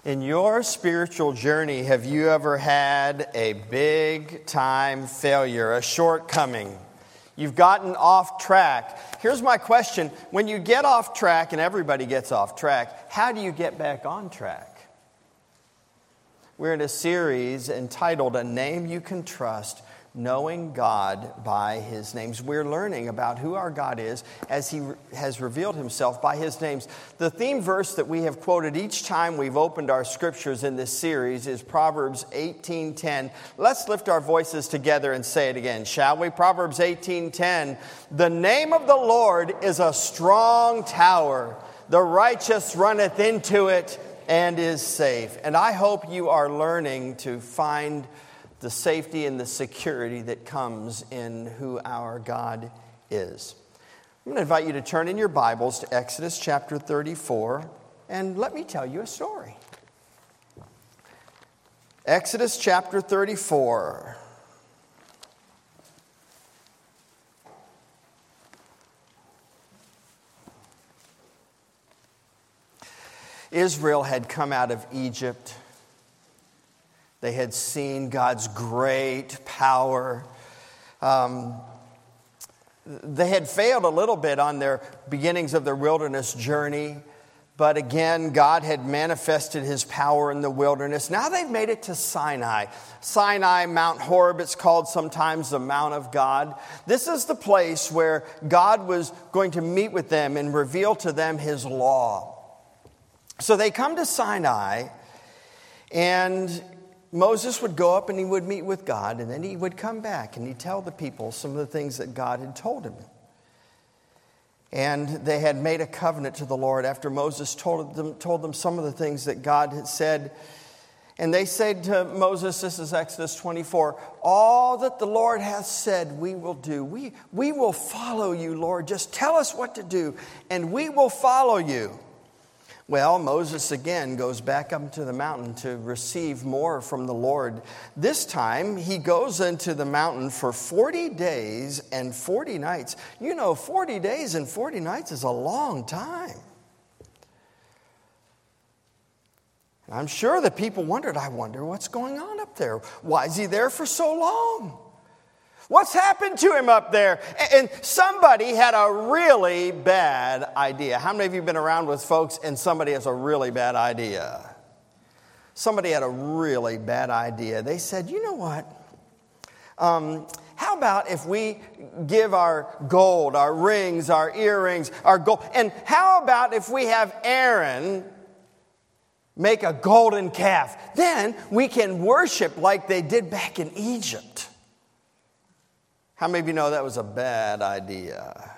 In your spiritual journey, have you ever had a big time failure, a shortcoming? You've gotten off track. Here's my question. When you get off track, and everybody gets off track, how do you get back on track? We're in a series entitled A Name You Can Trust, Knowing God by His Names. We're learning about who our God is as He has revealed Himself by His names. The theme verse that we have quoted each time we've opened our scriptures in this series is Proverbs 18:10. Let's lift our voices together and say it again, shall we? Proverbs 18:10. The name of the Lord is a strong tower. The righteous runneth into it and is safe. And I hope you are learning to find the safety and the security that comes in who our God is. I'm going to invite you to turn in your Bibles to Exodus chapter 34, and let me tell you a story. Exodus chapter 34. Israel had come out of Egypt. They had seen God's great power. They had failed a little bit on their beginnings of their wilderness journey. But again, God had manifested His power in the wilderness. Now they've made it to Sinai. Sinai, Mount Horeb, it's called sometimes the Mount of God. This is the place where God was going to meet with them and reveal to them His law. So they come to Sinai, and Moses would go up and he would meet with God, and then he would come back and he'd tell the people some of the things that God had told him. And they had made a covenant to the Lord after Moses told them some of the things that God had said. And they said to Moses, this is Exodus 24, all that the Lord hath said we will do. We will follow you, Lord. Just tell us what to do and we will follow you. Well, Moses again goes back up to the mountain to receive more from the Lord. This time, he goes into the mountain for 40 days and 40 nights. You know, 40 days and 40 nights is a long time. I'm sure that people wondered, I wonder what's going on up there. Why is he there for so long? What's happened to him up there? And somebody had a really bad idea. How many of you have been around with folks and somebody has a really bad idea? Somebody had a really bad idea. They said, you know what? How about if we give our gold, our rings, our earrings, our gold, and how about if we have Aaron make a golden calf? Then we can worship like they did back in Egypt. How many of you know that was a bad idea?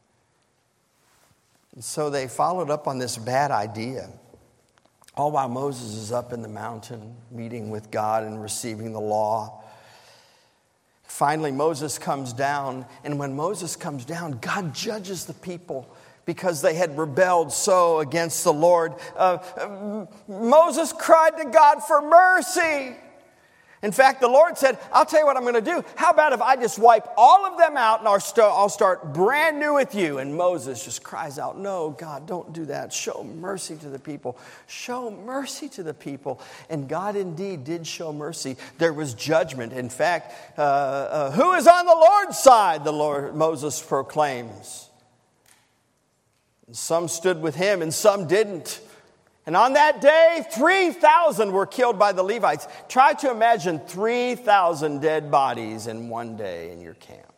And so they followed up on this bad idea. All while Moses is up in the mountain meeting with God and receiving the law. Finally, Moses comes down. And when Moses comes down, God judges the people because they had rebelled so against the Lord. Moses cried to God for mercy. In fact, the Lord said, I'll tell you what I'm going to do. How about if I just wipe all of them out and I'll start brand new with you? And Moses just cries out, no, God, don't do that. Show mercy to the people. Show mercy to the people. And God indeed did show mercy. There was judgment. In fact, who is on the Lord's side? Moses proclaims. And some stood with him and some didn't. And on that day, 3,000 were killed by the Levites. Try to imagine 3,000 dead bodies in one day in your camp.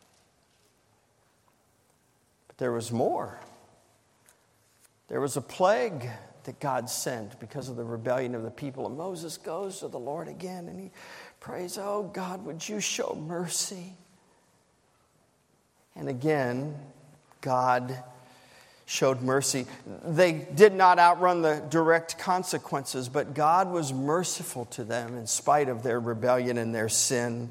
But there was more. There was a plague that God sent because of the rebellion of the people. And Moses goes to the Lord again and he prays, oh God, would you show mercy? And again, God showed mercy. They did not outrun the direct consequences, but God was merciful to them in spite of their rebellion and their sin.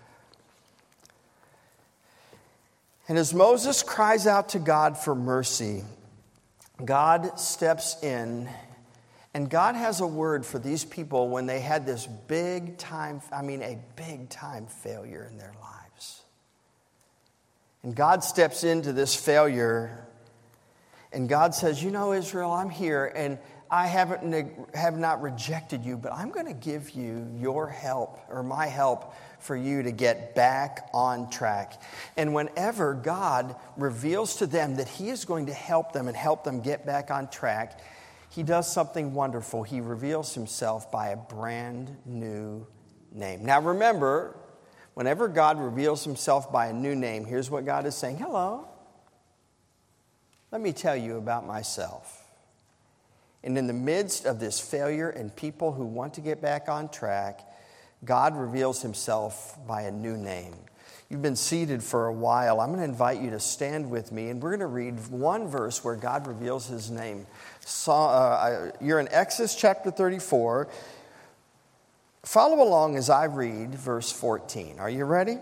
And as Moses cries out to God for mercy, God steps in, and God has a word for these people when they had this a big time failure in their lives. And God steps into this failure. And God says, you know, Israel, I'm here and I have not rejected you, but I'm going to give you your help or my help for you to get back on track. And whenever God reveals to them that he is going to help them and help them get back on track, he does something wonderful. He reveals himself by a brand new name. Now remember, whenever God reveals himself by a new name, here's what God is saying. Hello, let me tell you about myself. And in the midst of this failure and people who want to get back on track, God reveals himself by a new name. You've been seated for a while. I'm going to invite you to stand with me, and we're going to read one verse where God reveals his name. You're in Exodus chapter 34. Follow along as I read verse 14. Are you ready?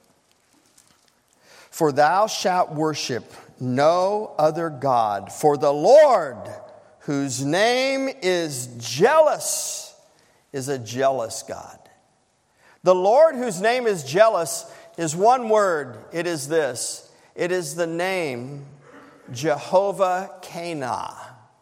For thou shalt worship no other God, for the Lord, whose name is jealous, is a jealous God. The Lord, whose name is jealous, is one word. It is this. It is the name Jehovah-Kanah.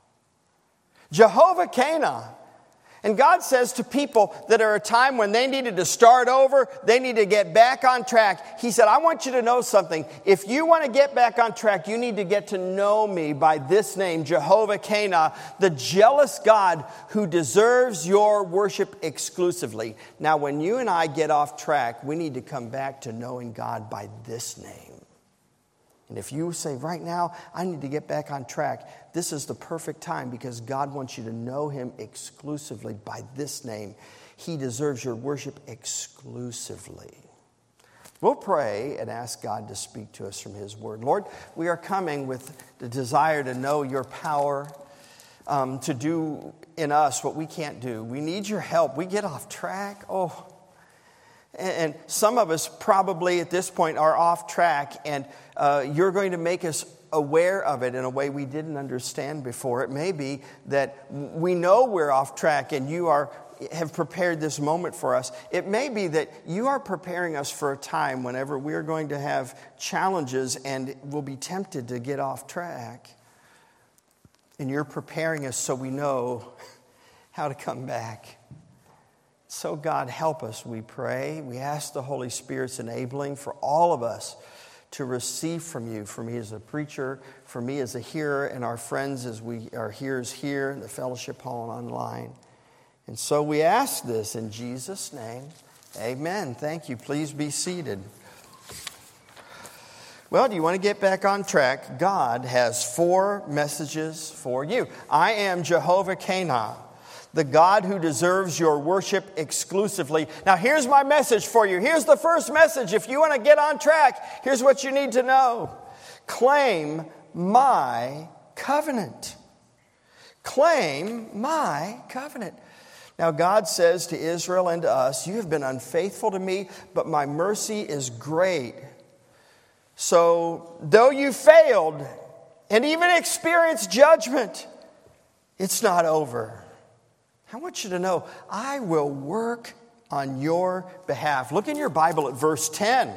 Jehovah-Kanah. And God says to people that are a time when they needed to start over, they need to get back on track. He said, I want you to know something. If you want to get back on track, you need to get to know me by this name, Jehovah-Kanah, the jealous God who deserves your worship exclusively. Now, when you and I get off track, we need to come back to knowing God by this name. And if you say, right now, I need to get back on track, this is the perfect time because God wants you to know him exclusively by this name. He deserves your worship exclusively. We'll pray and ask God to speak to us from his word. Lord, we are coming with the desire to know your power, to do in us what we can't do. We need your help. We get off track. And some of us probably at this point are off track, and you're going to make us aware of it in a way we didn't understand before. It may be that we know we're off track and you have prepared this moment for us. It may be that you are preparing us for a time whenever we're going to have challenges and we'll be tempted to get off track. And you're preparing us so we know how to come back. So God, help us, we pray. We ask the Holy Spirit's enabling for all of us to receive from you, for me as a preacher, for me as a hearer, and our friends as we are hearers here in the fellowship hall and online. And so we ask this in Jesus' name. Amen. Thank you. Please be seated. Well, do you want to get back on track? God has 4 messages for you. I am Jehovah-Kanah, the God who deserves your worship exclusively. Now, here's my message for you. Here's the first message. If you want to get on track, here's what you need to know. Claim my covenant. Claim my covenant. Now, God says to Israel and to us, you have been unfaithful to me, but my mercy is great. So, though you failed and even experienced judgment, it's not over. I want you to know, I will work on your behalf. Look in your Bible at verse 10.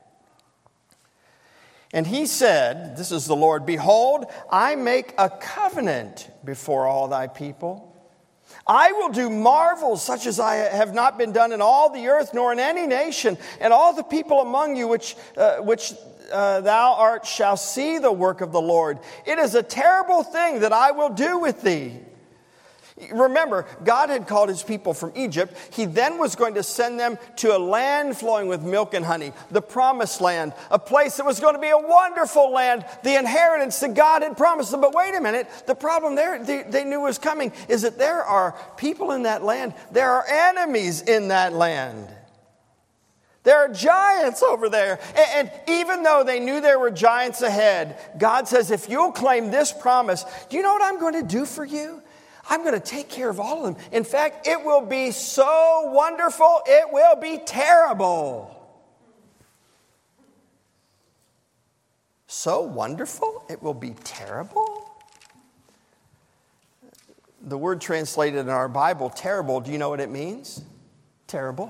And he said, this is the Lord, behold, I make a covenant before all thy people. I will do marvels such as I have not been done in all the earth, nor in any nation, and all the people among you which thou art shall see the work of the Lord. It is a terrible thing that I will do with thee. Remember, God had called his people from Egypt. He then was going to send them to a land flowing with milk and honey, the promised land, a place that was going to be a wonderful land, the inheritance that God had promised them. But wait a minute, the problem they knew was coming is that there are people in that land, there are enemies in that land. There are giants over there. And even though they knew there were giants ahead, God says, if you'll claim this promise, do you know what I'm going to do for you? I'm going to take care of all of them. In fact, it will be so wonderful, it will be terrible. So wonderful, it will be terrible? The word translated in our Bible, terrible, do you know what it means? Terrible.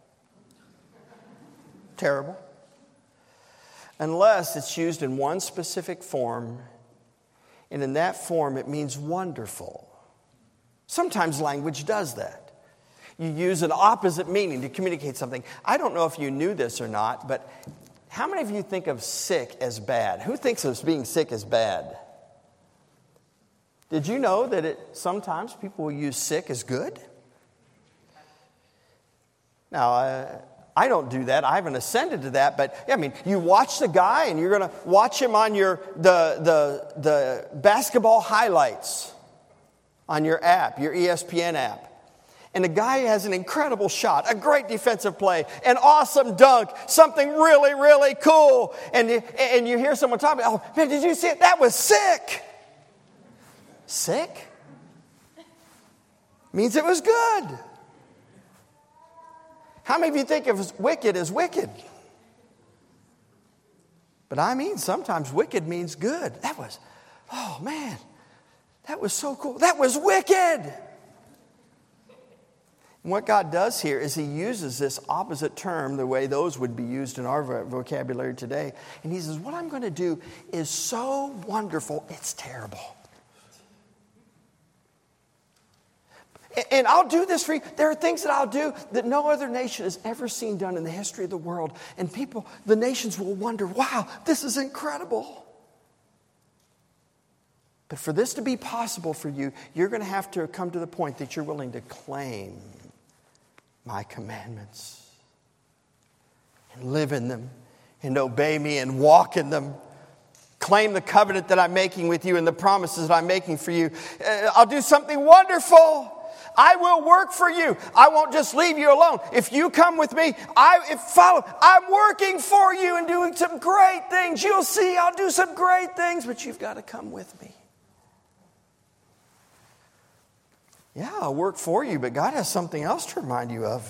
Terrible. Unless it's used in one specific form, and in that form it means wonderful. Sometimes language does that. You use an opposite meaning to communicate something. I don't know if you knew this or not, but how many of you think of sick as bad? Who thinks of being sick as bad? Did you know that sometimes people will use sick as good? Now, I don't do that. I haven't ascended to that. But, I mean, you watch the guy and you're going to watch him on the basketball highlights on your app, your ESPN app. And the guy has an incredible shot, a great defensive play, an awesome dunk, something really, really cool. And you hear someone talking, oh, man, did you see it? That was sick. Sick? Means it was good. How many of you think of wicked as wicked? But I mean, sometimes wicked means good. Oh man, that was so cool. That was wicked. And what God does here is He uses this opposite term the way those would be used in our vocabulary today. And He says, what I'm going to do is so wonderful, it's terrible. And I'll do this for you. There are things that I'll do that no other nation has ever seen done in the history of the world. And the nations will wonder, wow, this is incredible. But for this to be possible for you, you're going to have to come to the point that you're willing to claim my commandments and live in them and obey me and walk in them. Claim the covenant that I'm making with you and the promises that I'm making for you. I'll do something wonderful. I will work for you. I won't just leave you alone. If you come with me, I'm working for you and doing some great things. You'll see I'll do some great things, but you've got to come with me. Yeah, I'll work for you, but God has something else to remind you of.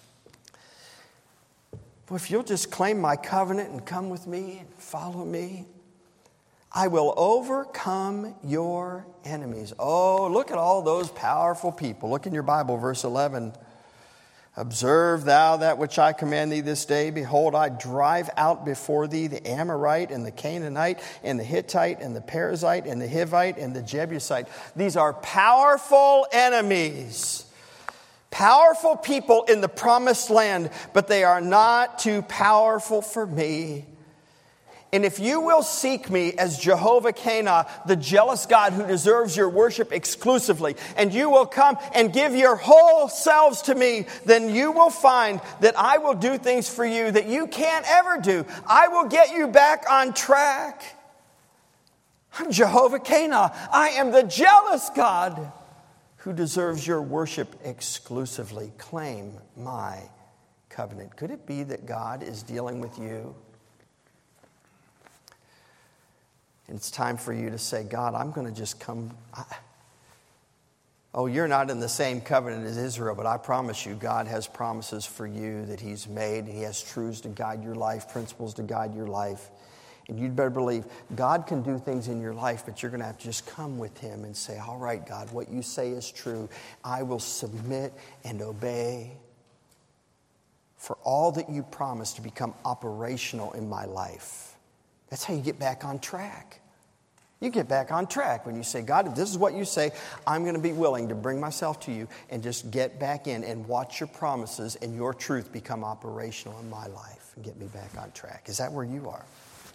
Well, if you'll just claim my covenant and come with me and follow me, I will overcome your enemies. Oh, look at all those powerful people. Look in your Bible, verse 11. Observe thou that which I command thee this day. Behold, I drive out before thee the Amorite and the Canaanite and the Hittite and the Perizzite and the Hivite and the Jebusite. These are powerful enemies. Powerful people in the promised land, but they are not too powerful for me. And if you will seek me as Jehovah Kanah, the jealous God who deserves your worship exclusively, and you will come and give your whole selves to me, then you will find that I will do things for you that you can't ever do. I will get you back on track. I'm Jehovah Kanah. I am the jealous God who deserves your worship exclusively. Claim my covenant. Could it be that God is dealing with you? And it's time for you to say, God, I'm going to just come. You're not in the same covenant as Israel, but I promise you, God has promises for you that He's made. He has truths to guide your life, principles to guide your life. And you'd better believe God can do things in your life, but you're going to have to just come with Him and say, all right, God, what you say is true. I will submit and obey for all that you promise to become operational in my life. That's how you get back on track. You get back on track when you say, God, if this is what you say, I'm going to be willing to bring myself to you and just get back in and watch your promises and your truth become operational in my life and get me back on track. Is that where you are?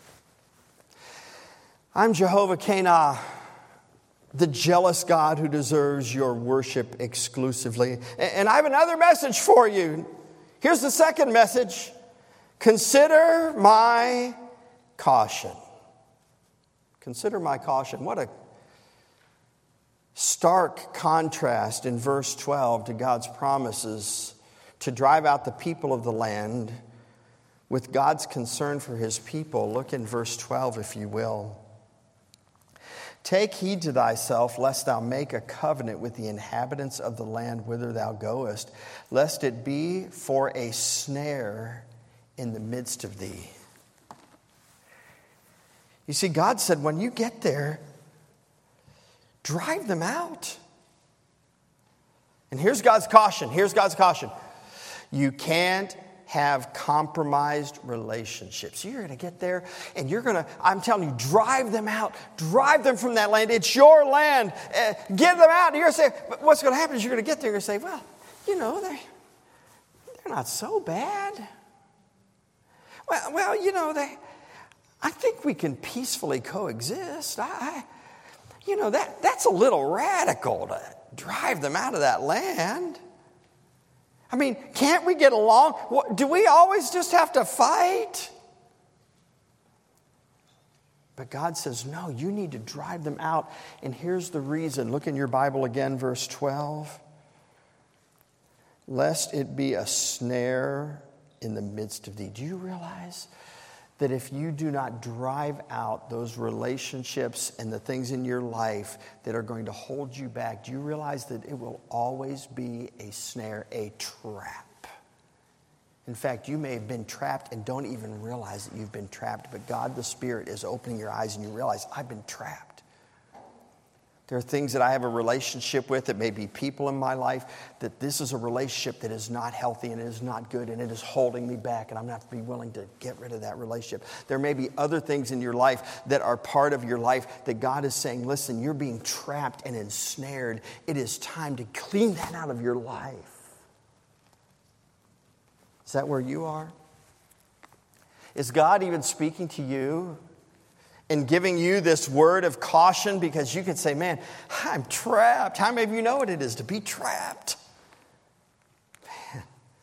I'm Jehovah Kanah, the jealous God who deserves your worship exclusively. And I have another message for you. Here's the second message. Consider my caution. Consider my caution. What a stark contrast in verse 12 to God's promises to drive out the people of the land with God's concern for His people. Look in verse 12, if you will. Take heed to thyself, lest thou make a covenant with the inhabitants of the land whither thou goest, lest it be for a snare in the midst of thee. You see, God said, when you get there, drive them out. And here's God's caution. You can't have compromised relationships. You're going to get there and you're going to, I'm telling you, drive them out. Drive them from that land. It's your land. Get them out. And you're going to say, but what's going to happen is you're going to get there and say, well, they're not so bad. Well, I think we can peacefully coexist. That's a little radical to drive them out of that land. I mean, can't we get along? Do we always just have to fight? But God says, no, you need to drive them out. And here's the reason. Look in your Bible again, verse 12. Lest it be a snare in the midst of thee. Do you realize that if you do not drive out those relationships and the things in your life that are going to hold you back, do you realize that it will always be a snare, a trap? In fact, you may have been trapped and don't even realize that you've been trapped, but God the Spirit is opening your eyes and you realize, I've been trapped. There are things that I have a relationship with, that may be people in my life, that this is a relationship that is not healthy and it is not good and it is holding me back and I'm not to be willing to get rid of that relationship. There may be other things in your life that are part of your life that God is saying, listen, you're being trapped and ensnared. It is time to clean that out of your life. Is that where you are? Is God even speaking to you and giving you this word of caution? Because you could say, man, I'm trapped. How many of you know what it is to be trapped? Man.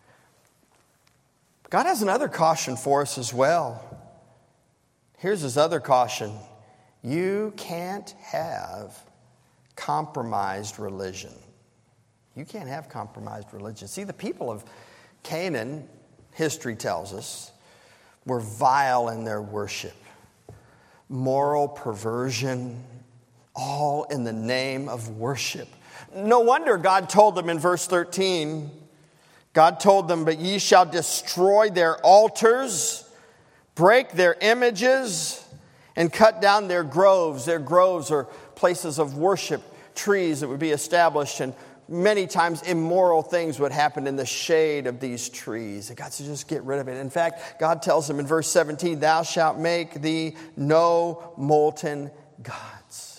God has another caution for us as well. Here's his other caution. You can't have compromised religion. You can't have compromised religion. See, the people of Canaan, history tells us, were vile in their worship. Moral perversion, all in the name of worship. No wonder God told them in verse 13, God told them, but ye shall destroy their altars, break their images, and cut down their groves. Their groves are places of worship, trees that would be established, and many times immoral things would happen in the shade of these trees. And God says, just get rid of it. In fact, God tells them in verse 17, thou shalt make thee no molten gods.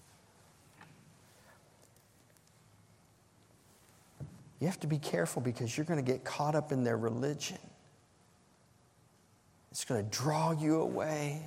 You have to be careful because you're going to get caught up in their religion. It's going to draw you away.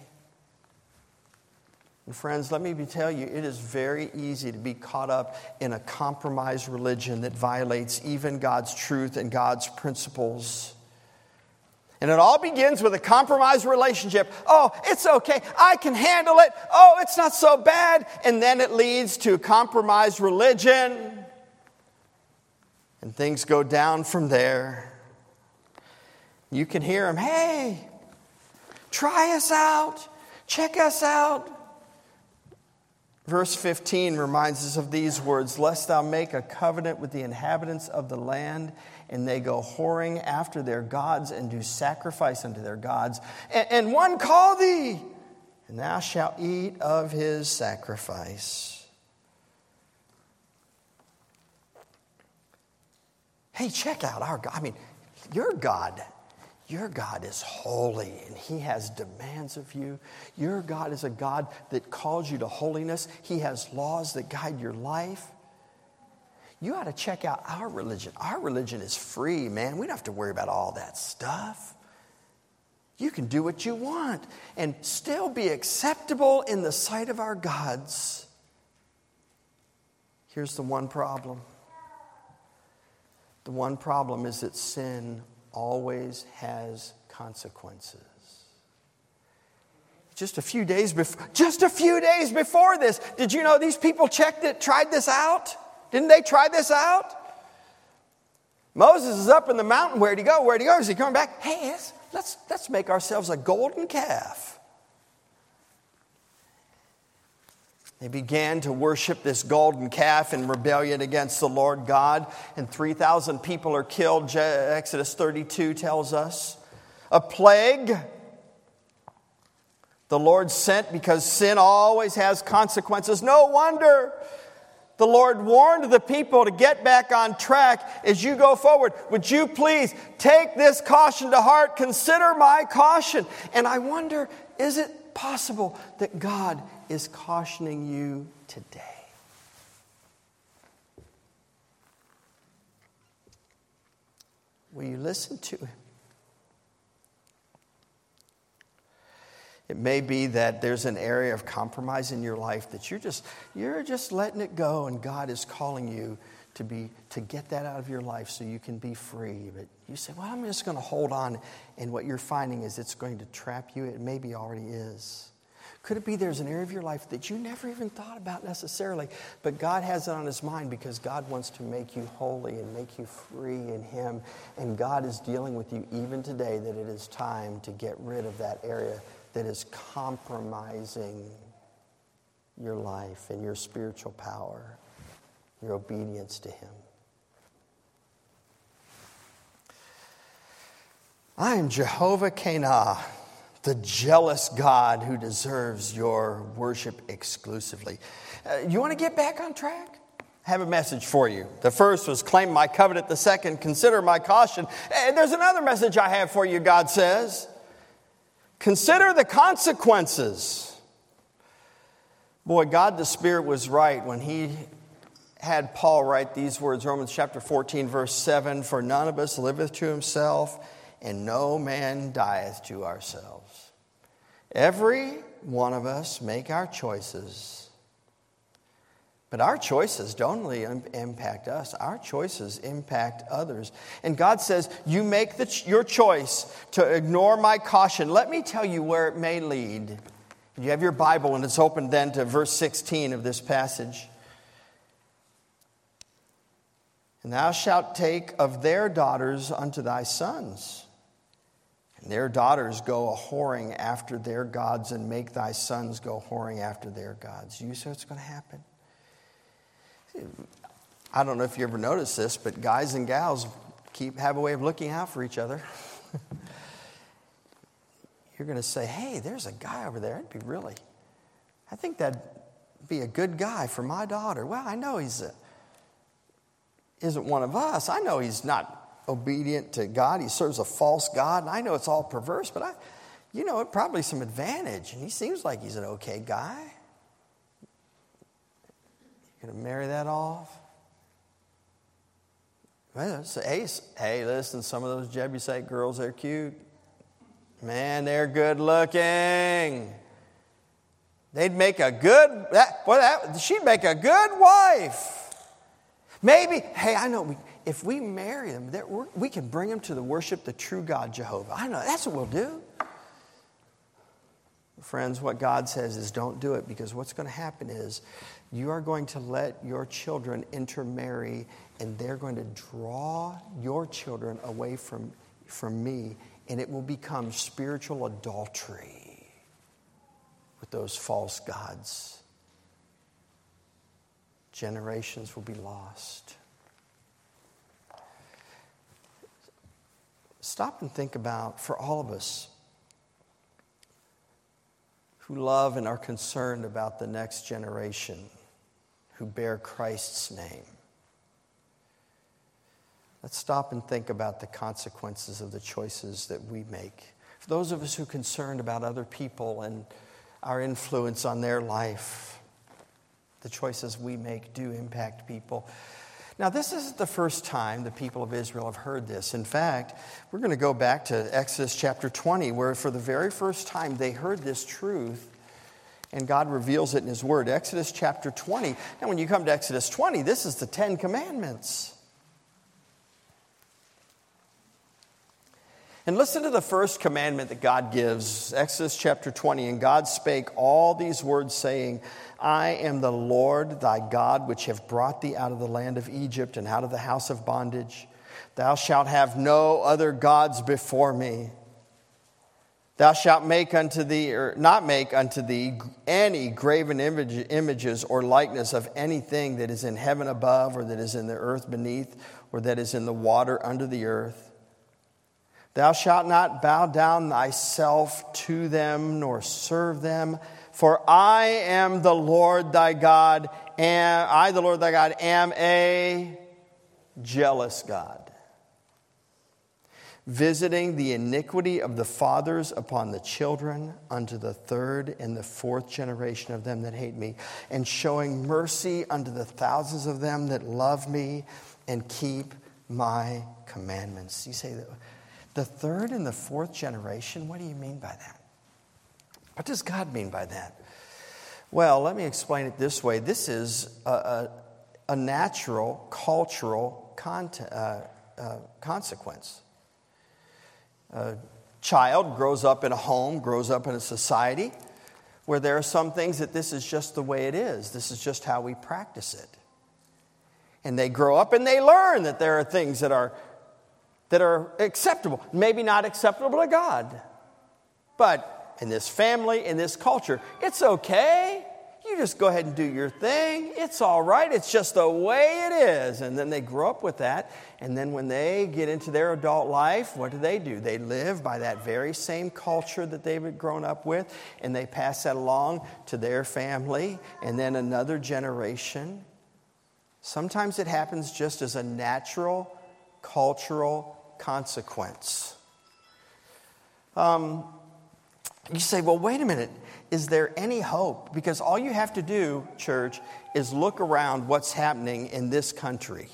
And friends, let me tell you, it is very easy to be caught up in a compromised religion that violates even God's truth and God's principles. And it all begins with a compromised relationship. Oh, it's okay. I can handle it. Oh, it's not so bad. And then it leads to compromised religion. And things go down from there. You can hear them, hey, try us out. Check us out. Verse 15 reminds us of these words, lest thou make a covenant with the inhabitants of the land, and they go whoring after their gods and do sacrifice unto their gods. And one call thee, and thou shalt eat of his sacrifice. Hey, check out our God. I mean, your God. Your God is holy and he has demands of you. Your God is a God that calls you to holiness. He has laws that guide your life. You ought to check out our religion. Our religion is free, man. We don't have to worry about all that stuff. You can do what you want and still be acceptable in the sight of our gods. Here's the one problem. The one problem is that sin always has consequences. Just a few days before this, did you know these people tried this out? Didn't they try this out? Moses is up in the mountain. Where'd he go? Is he coming back? Hey, let's make ourselves a golden calf. They began to worship this golden calf in rebellion against the Lord God. And 3,000 people are killed, Exodus 32 tells us. A plague the Lord sent because sin always has consequences. No wonder The Lord warned the people to get back on track as you go forward. Would you please take this caution to heart? Consider my caution. And I wonder, is it possible that God is cautioning you today? Will you listen to him? It may be that there's an area of compromise in your life that you're just letting it go, and God is calling you to get that out of your life so you can be free. But you say, well, I'm just going to hold on, and what you're finding is it's going to trap you. It maybe already is. Could it be there's an area of your life that you never even thought about necessarily, but God has it on his mind because God wants to make you holy and make you free in him, and God is dealing with you even today that it is time to get rid of that area that is compromising your life and your spiritual power, your obedience to him. I am Jehovah Kanah, the jealous God who deserves your worship exclusively. You want to get back on track? I have a message for you. The first was claim my covenant. The second, consider my caution. And there's another message I have for you, God says. Consider the consequences. Boy, God the Spirit was right when he had Paul write these words, Romans chapter 14, verse 7, for none of us liveth to himself, and no man dieth to ourselves. Every one of us make our choices. But our choices don't only impact us. Our choices impact others. And God says, you make your choice to ignore my caution. Let me tell you where it may lead. You have your Bible, and it's open then to verse 16 of this passage. And thou shalt take of their daughters unto thy sons, and their daughters go a-whoring after their gods, and make thy sons go whoring after their gods. You say what's going to happen? I don't know if you ever noticed this, but guys and gals have a way of looking out for each other. You're going to say, hey, there's a guy over there. I think that'd be a good guy for my daughter. Well, I know isn't one of us. I know he's not obedient to God. He serves a false God. And I know it's all perverse, but it probably some advantage. And he seems like he's an okay guy. Going to marry that off? Well, hey, listen, some of those Jebusite girls, they're cute. Man, they're good looking. She'd make a good wife. Maybe, hey, I know, if we marry them, we can bring them to the worship the true God, Jehovah. I know, that's what we'll do. Friends, what God says is don't do it, because what's going to happen is you are going to let your children intermarry, and they're going to draw your children away from me, and it will become spiritual adultery with those false gods. Generations will be lost. Stop and think about, for all of us who love and are concerned about the next generation who bear Christ's name. Let's stop and think about the consequences of the choices that we make. For those of us who are concerned about other people and our influence on their life, the choices we make do impact people. Now, this isn't the first time the people of Israel have heard this. In fact, we're going to go back to Exodus chapter 20, where for the very first time they heard this truth, and God reveals it in his word. Exodus chapter 20. Now, when you come to Exodus 20, this is the 10 Commandments. And listen to the first commandment that God gives, Exodus chapter 20. And God spake all these words, saying, I am the Lord thy God, which have brought thee out of the land of Egypt and out of the house of bondage. Thou shalt have no other gods before me. Thou shalt make unto thee, or not make unto thee, any graven images or likeness of anything that is in heaven above, or that is in the earth beneath, or that is in the water under the earth. Thou shalt not bow down thyself to them, nor serve them. For I am the Lord thy God, the Lord thy God, am a jealous God, visiting the iniquity of the fathers upon the children unto the third and the fourth generation of them that hate me, and showing mercy unto the thousands of them that love me and keep my commandments. You say, the third and the fourth generation? What do you mean by that? What does God mean by that? Well, let me explain it this way. This is a natural, cultural consequence. A child grows up in a home, grows up in a society where there are some things that this is just the way it is. This is just how we practice it. And they grow up and they learn that there are things that are acceptable. Maybe not acceptable to God. But in this family, in this culture, it's okay. You just go ahead and do your thing. It's all right. It's just the way it is. And then they grow up with that. And then when they get into their adult life, what do? They live by that very same culture that they've grown up with. And they pass that along to their family and then another generation. Sometimes it happens just as a natural, cultural consequence. You say, well, wait a minute. Is there any hope? Because all you have to do, church, is look around what's happening in this country.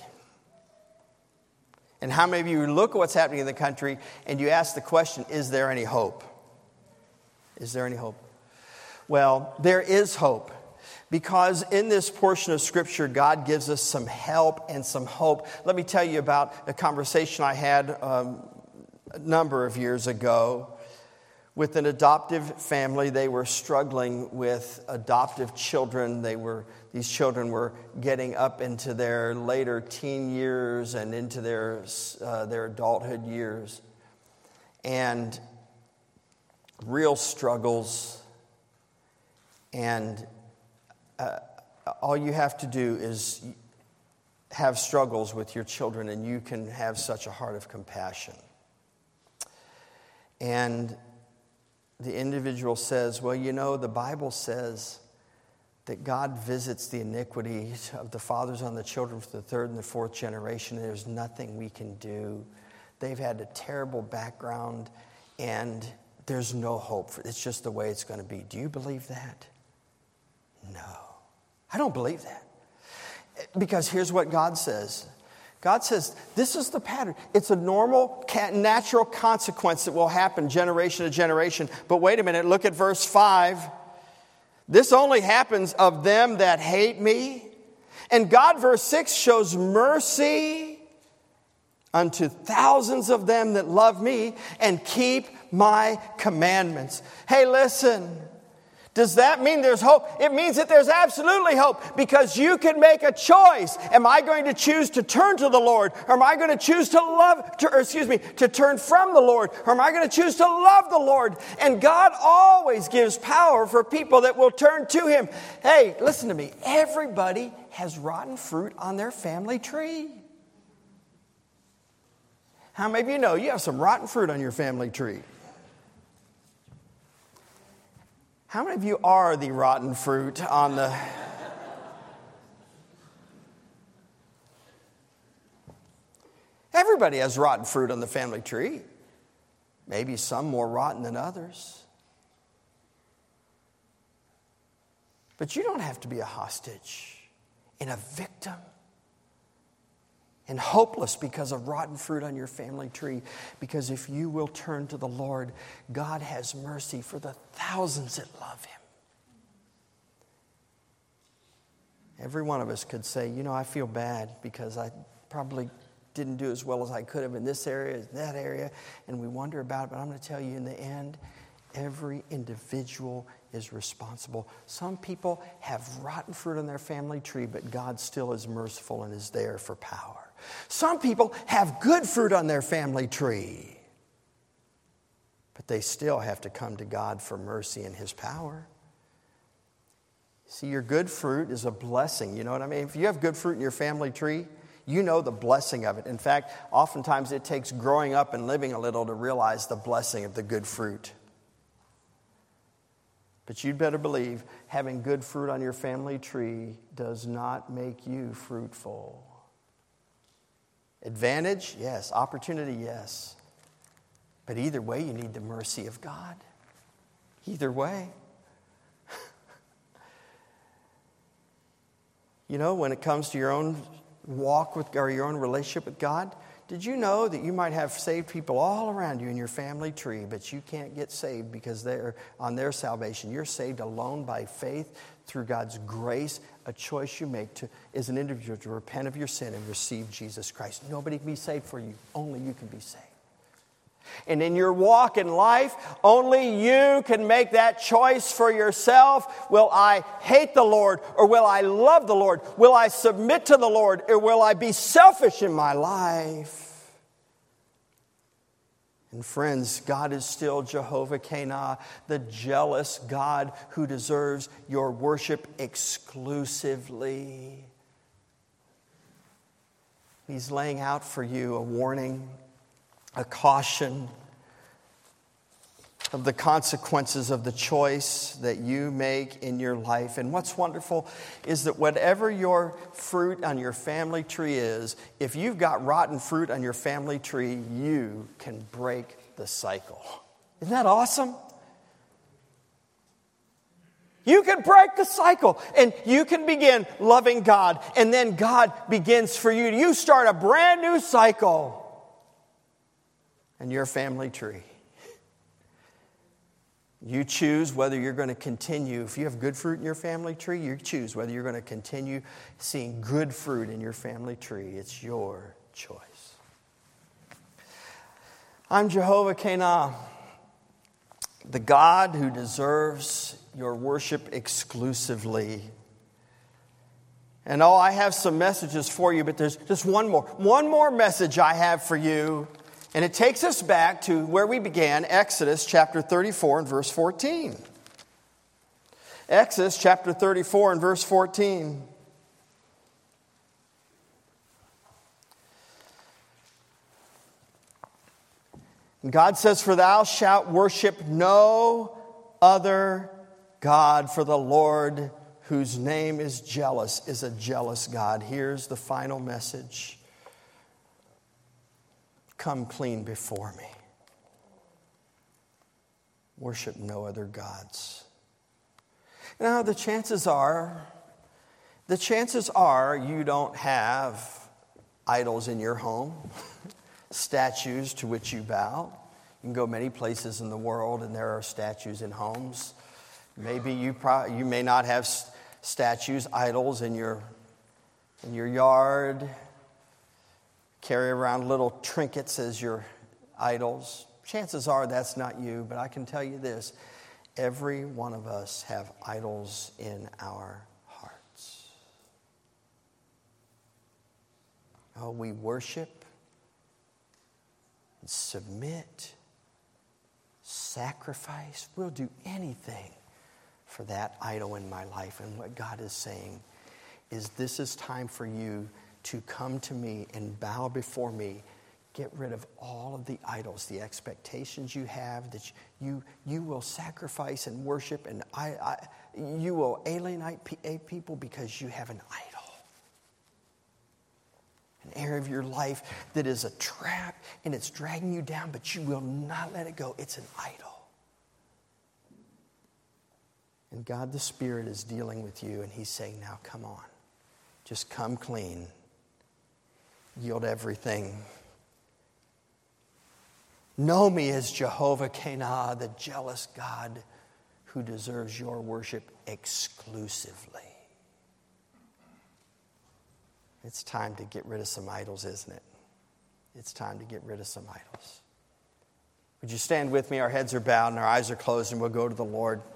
And how many of you look at what's happening in the country and you ask the question, is there any hope? Is there any hope? Well, there is hope. Because in this portion of Scripture, God gives us some help and some hope. Let me tell you about a conversation I had a number of years ago with an adoptive family. They were struggling with adoptive children. These children were getting up into their later teen years and into their adulthood years. And real struggles. And all you have to do is have struggles with your children, and you can have such a heart of compassion. And the individual says, well, you know, the Bible says that God visits the iniquity of the fathers on the children for the third and the fourth generation. There's nothing we can do. They've had a terrible background, and there's no hope. It's just the way it's going to be. Do you believe that? No. I don't believe that. Because here's what God says. God says, this is the pattern. It's a normal, natural consequence that will happen generation to generation. But wait a minute, look at verse 5. This only happens of them that hate me. And God, verse 6, shows mercy unto thousands of them that love me and keep my commandments. Hey, listen. Does that mean there's hope? It means that there's absolutely hope, because you can make a choice. Am I going to choose to turn to the Lord? Or am I going to choose to turn from the Lord? Or am I going to choose to love the Lord? And God always gives power for people that will turn to Him. Hey, listen to me. Everybody has rotten fruit on their family tree. How many of you know you have some rotten fruit on your family tree? How many of you are the rotten fruit on the... Everybody has rotten fruit on the family tree. Maybe some more rotten than others. But you don't have to be a hostage and a victim and hopeless because of rotten fruit on your family tree. Because if you will turn to the Lord, God has mercy for the thousands that love Him. Every one of us could say, you know, I feel bad because I probably didn't do as well as I could have in this area, that area, and we wonder about it. But I'm going to tell you, in the end, every individual is responsible. Some people have rotten fruit on their family tree, but God still is merciful and is there for power. Some people have good fruit on their family tree, but they still have to come to God for mercy and His power. See, your good fruit is a blessing. You know what I mean? If you have good fruit in your family tree, you know the blessing of it. In fact, oftentimes it takes growing up and living a little to realize the blessing of the good fruit. But you'd better believe having good fruit on your family tree does not make you fruitful. Advantage? Yes. Opportunity? Yes. But either way, you need the mercy of God. Either way. You know, when it comes to your own walk with, or your own relationship with God, did you know that you might have saved people all around you in your family tree, but you can't get saved because they're on their salvation? You're saved alone by faith through God's grace, a choice you make as an individual to repent of your sin and receive Jesus Christ. Nobody can be saved for you. Only you can be saved. And in your walk in life, only you can make that choice for yourself. Will I hate the Lord, or will I love the Lord? Will I submit to the Lord, or will I be selfish in my life? And friends, God is still Jehovah Kanah, the jealous God who deserves your worship exclusively. He's laying out for you a warning, a caution of the consequences of the choice that you make in your life. And what's wonderful is that whatever your fruit on your family tree is, if you've got rotten fruit on your family tree, you can break the cycle. Isn't that awesome? You can break the cycle, and you can begin loving God, and then God begins for you. You start a brand new cycle in your family tree. You choose whether you're going to continue. If you have good fruit in your family tree, you choose whether you're going to continue seeing good fruit in your family tree. It's your choice. I'm Jehovah Kanah, the God who deserves your worship exclusively. And I have some messages for you, but there's just one more message I have for you. And it takes us back to where we began, Exodus chapter 34 and verse 14. Exodus chapter 34 and verse 14. And God says, "For thou shalt worship no other God, for the Lord, whose name is jealous, is a jealous God." Here's the final message. Come clean before me. Worship no other gods. Now, the chances are you don't have idols in your home, statues to which you bow. You can go many places in the world and there are statues in homes. Maybe you may not have statues, idols in your yard. Carry around little trinkets as your idols. Chances are that's not you, but I can tell you this. Every one of us have idols in our hearts. Oh, we worship, submit, sacrifice. We'll do anything for that idol in my life. And what God is saying is, this is time for you to come to me and bow before me. Get rid of all of the idols, the expectations you have, that you will sacrifice and worship, and you will alienate people because you have an idol. An area of your life that is a trap and it's dragging you down, but you will not let it go. It's an idol. And God the Spirit is dealing with you, and He's saying, now come on. Just come clean. Yield everything. Know me as Jehovah Kanah, the jealous God who deserves your worship exclusively. It's time to get rid of some idols, isn't it? It's time to get rid of some idols. Would you stand with me? Our heads are bowed and our eyes are closed, and we'll go to the Lord.